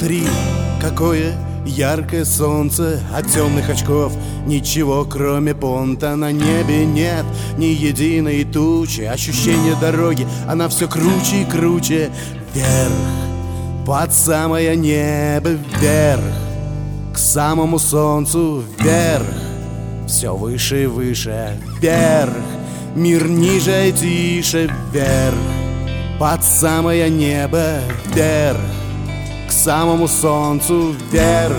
Смотри, какое яркое солнце. От темных очков ничего, кроме понта. На небе нет ни единой тучи. Ощущение дороги, она все круче и круче. Вверх, под самое небо, вверх, к самому солнцу, вверх, все выше и выше, вверх, мир ниже и тише, вверх, под самое небо, вверх, к самому солнцу, вверх.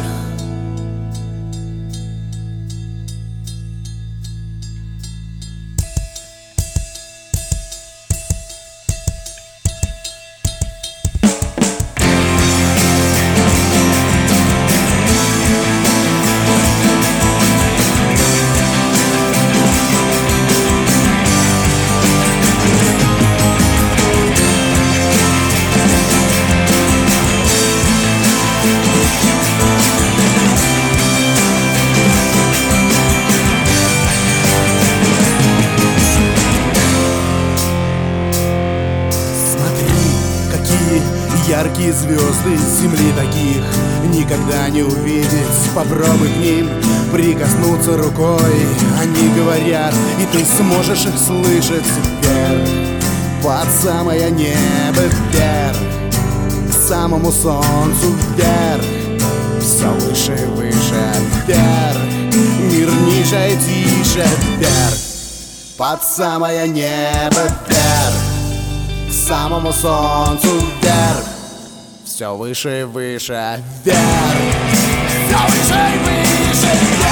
Яркие звезды с земли таких никогда не увидеть. Попробуй к ним прикоснуться рукой. Они говорят, и ты сможешь их слышать. Вверх, под самое небо, вверх, к самому солнцу, вверх, все выше и выше, вверх, мир ниже и тише, вверх, под самое небо, вверх, к самому солнцу, вверх, все выше и выше, вверх, все выше и выше, вверх.